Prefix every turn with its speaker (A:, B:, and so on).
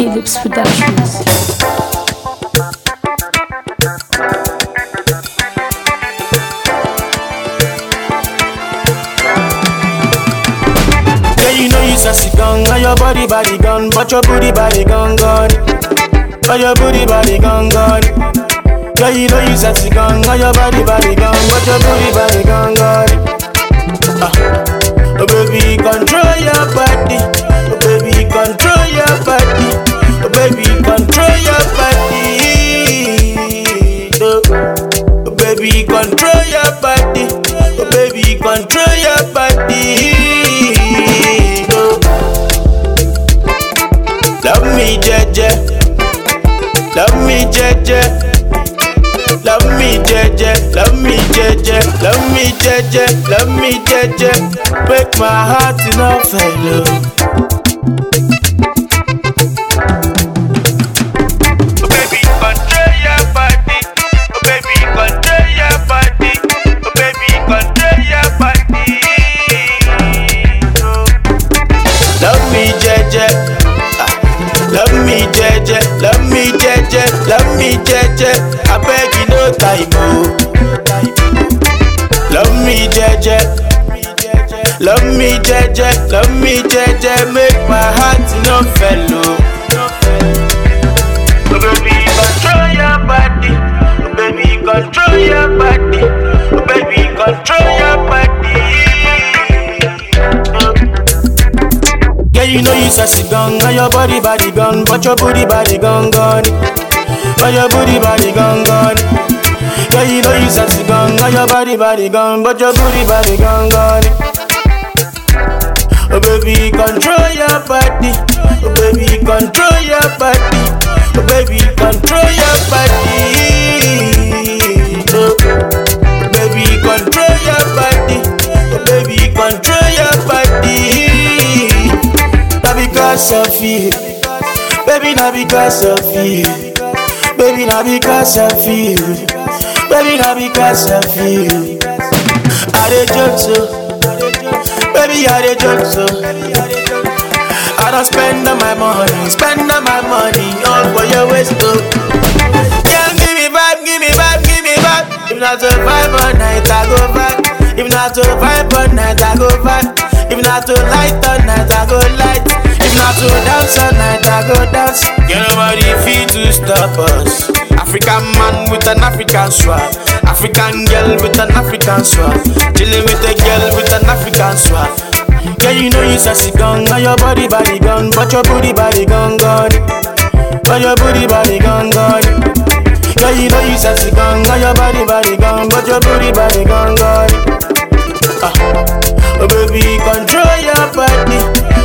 A: K-Lips Productions.
B: You know you sassy gun, and your body gun, but your booty body gun. But your booty body gun. Yeah, you know you sassy gun, and your body gun, but your booty body gun. Oh baby, control your body. Oh baby, control your body. Oh baby, control your body. Oh baby, control your body. Oh baby, control your body. Love me, Jeje. Love me, Jeje. Love me, Jeje. Love me, Jeje. Love me, Jeje. Love me, Jeje. Break my heart enough, hello. Oh baby, control your body. Oh baby, control your body. Oh baby, control your body. Love me, Jeje. Love me, Jeje, love me, Jeje, love me, Jeje. I beg you no time, oh. Love me, Jeje, love me, Jeje, love me, Jeje. Make my heart no fellow. Oh baby, control your body. Oh baby, control your body. Oh baby, control your body. Yeah, you know you sassy gun, and your body gun, but your booty body gun. But your booty body gun. Yeah, you know you sassy gun, and your body gun, but your booty body gun. Oh baby, control your body. Oh baby, control your body. Oh baby, control your body. Oh baby, control your body. Oh baby, control your body. Because of you, baby, not because of you, baby, not because of you, baby, not because of you. I dey joke so, baby, I dey joke so. I don't spend all my money, all for your waist too. Yeah, give me vibe. If not to vibe all night, I go vibe. If not to vibe all night, I go vibe. If not to light all night, I go light. If not to dance all night, I go dance. Get nobody fit to stop us. African man with an African swag. African girl with an African swag. Chilling with a girl with an African swag. Yeah, you know you sassy gun, and your body gun, but your booty body gun. But your booty body gun. Yeah, you know you sassy gun, and your body gun, but your booty body gun. Oh baby, control your body.